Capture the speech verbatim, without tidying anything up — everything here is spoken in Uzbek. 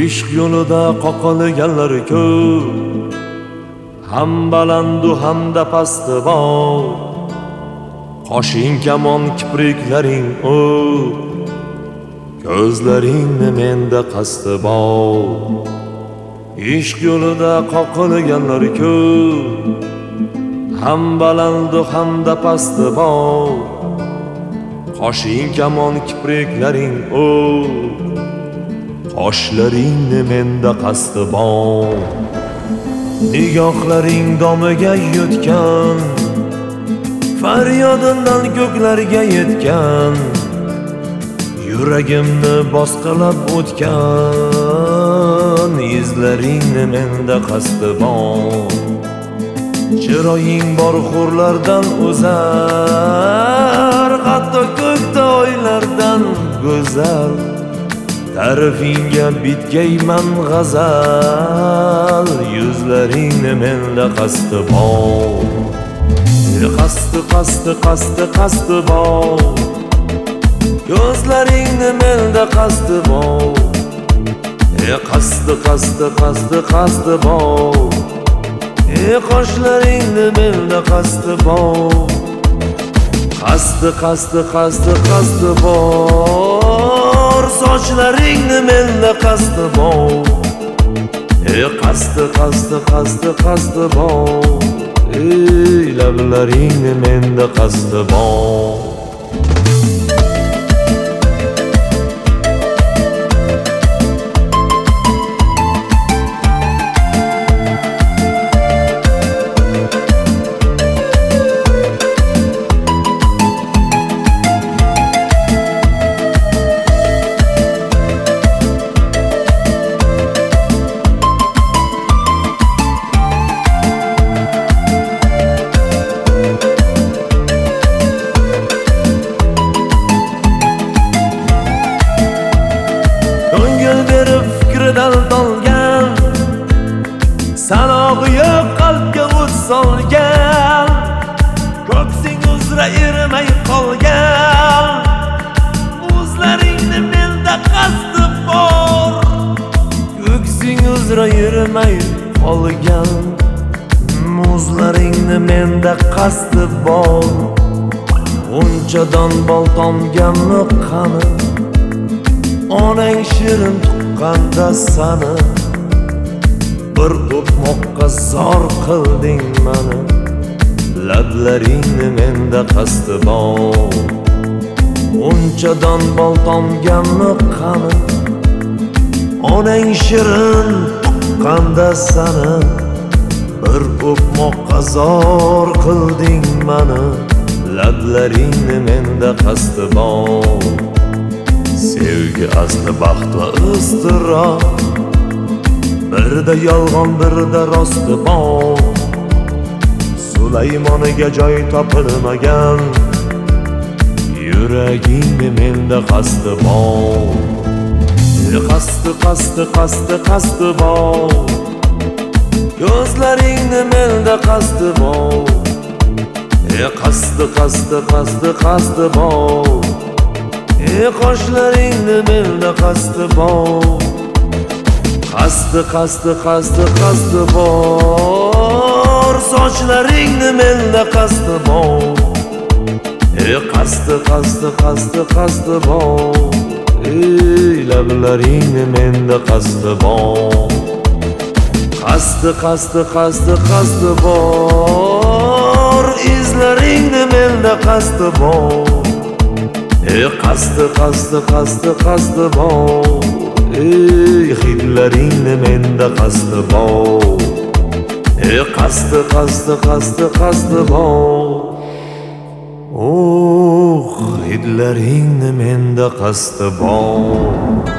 ishq yo'lida qoqilganlar ko'p, ham balandu hamda pasti bor. Qoshing kamon, kipriklaring o, ko'zlaringni menda qasdi bor. Ishq yo'lida qoqilganlar ko'p, ham balandu hamda pasti bor. Qoshing kamon, kipriklaring o, qoshlaringni menda qasdi bor. Nigohlaring domiga yutgan, faryodimdan ko'klarga yetgan, yuragimni bosqilab o'tgan, izlaringni menda qasdi bor. Chiroying bor hurlardan o'zar, hatto ko'kda oylardan go'zal. Ta'rifingga bitgayman g'azal, yuzlaringni menda qasdi bor. Qasdi, qasdi, qasdi, qasdi bor. Ko'zlaringni menda qasdi bor. Qasdi, qasdi, qasdi, qasdi bor. Qoshlaringni menda qasdi bor. Qasdi, qasdi, qasdi, qasdi bor. Sochlaringni menda qasdi bor. Qasdi, qasdi, qasdi, qasdi bor. Ey lablaringni menda qasdi bor. Daldan sanog'i yo'q qalbga o't solgan, ko'ksing uzra erimay qolgan, o'zlaringni menda qasdi bor. Ko'ksing uzra erimay qolgan, o'zlaringni menda qasdi bor. Unchadan bol tomganmi qani, onang shirin tuqqanda sani, bir o'tmoqqa zor qilding mani. Lablaringni menda qasdi bor. Unchadan bol tomganmi qani, onang shirin tuqqanda sani, bir o'tmoqqa zor qilding mani. Lablaringni menda qasdi bor. Sevgi asli baxt va iztirob, birda yolg'on birda rosti bor. Sulaymoniga joy topilmagan, yuragingni menda qasdi bor. Qasdi, qasdi, qasdi, qasdi bor. Ko'zlaringni menda qasdi bor. Qasdi, qasdi, qasdi, qasdi bor. Qoshlaringni menda qasdi bor. Qasdi, qasdi, qasdi, qasdi bor. Sochlaringni menda qasdi bor. Qasdi, qasdi, qasdi, qasdi bor. Ey lablaringni menda qasdi bor. Qasdi, qasdi, qasdi, qasdi bor. Izlaringni menda qasdi bor. Qasdi, qasdi, qasdi, qasdi bor. Ey hidlaringni menda qasdi bor. Qasdi, qasdi, qasdi, qasdi bor. Oh, hidlaringni menda qasdi bor.